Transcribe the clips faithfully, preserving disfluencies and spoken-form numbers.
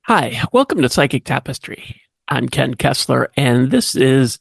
Hi, welcome to Psychic Tapestry. I'm Ken Kessler, and this is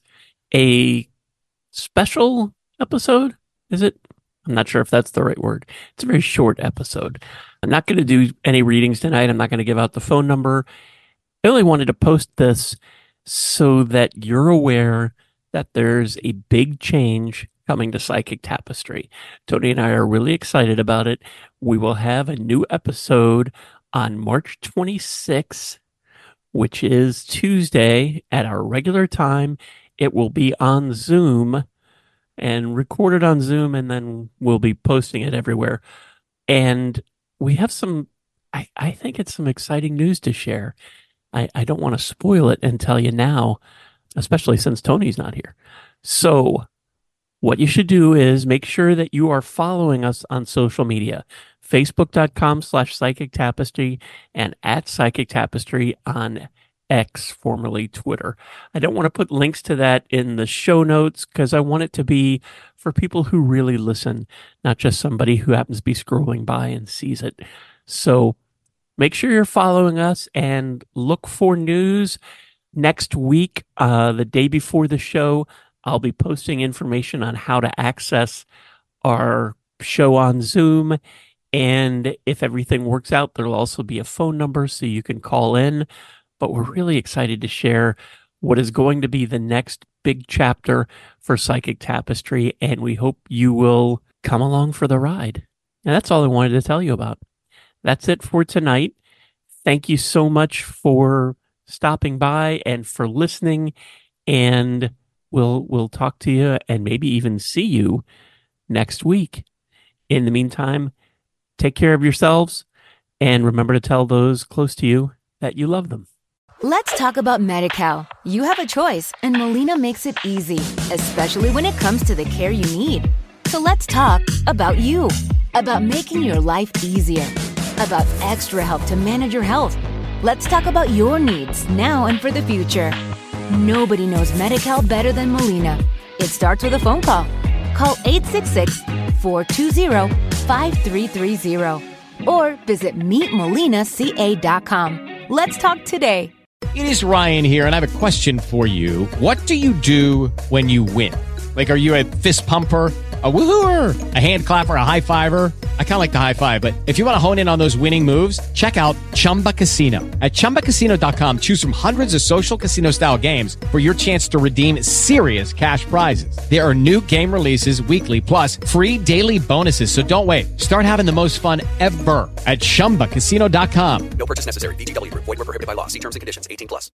a special episode. Is it? I'm not sure if that's the right word. It's a very short episode. I'm not going to do any readings tonight. I'm not going to give out the phone number. I only wanted to post this so that you're aware that there's a big change coming to Psychic Tapestry. Tony and I are really excited about it. We will have a new episode on March twenty-sixth, which is Tuesday at our regular time. It will be on Zoom and recorded on Zoom, and then we'll be posting it everywhere. And we have some, I, I think it's some exciting news to share. I, I don't want to spoil it and tell you now, especially since Tony's not here. So what you should do is make sure that you are following us on social media. Facebook.com slash Psychic Tapestry and at Psychic Tapestry on X, formerly Twitter. I don't want to put links to that in the show notes because I want it to be for people who really listen, not just somebody who happens to be scrolling by and sees it. So make sure you're following us and look for news. Next week, uh, the day before the show, I'll be posting information on how to access our show on Zoom. And if everything works out, there'll also be a phone number so you can call in. But we're really excited to share what is going to be the next big chapter for Psychic Tapestry. And we hope you will come along for the ride. And that's all I wanted to tell you about. That's it for tonight. Thank you so much for stopping by and for listening. And we'll we'll talk to you and maybe even see you next week. In the meantime, take care of yourselves and remember to tell those close to you that you love them. Let's talk about Medi-Cal. You have a choice and Molina makes it easy, especially when it comes to the care you need. So let's talk about you, about making your life easier, about extra help to manage your health. Let's talk about your needs now and for the future. Nobody knows Medi-Cal better than Molina. It starts with a phone call. Call eight six six, four two zero, five three three zero or visit meet molina c a dot com. Let's talk today. It is Ryan here, and I have a question for you. What do you do when you win? Like, are you a fist pumper, a woohooer, a hand clapper, a high fiver? I kind of like the high five, but if you want to hone in on those winning moves, check out Chumba Casino. At chumba casino dot com, choose from hundreds of social casino style games for your chance to redeem serious cash prizes. There are new game releases weekly, plus free daily bonuses. So don't wait. Start having the most fun ever at chumba casino dot com. No purchase necessary. V G W Group. Void where prohibited by law. See terms and conditions. eighteen plus.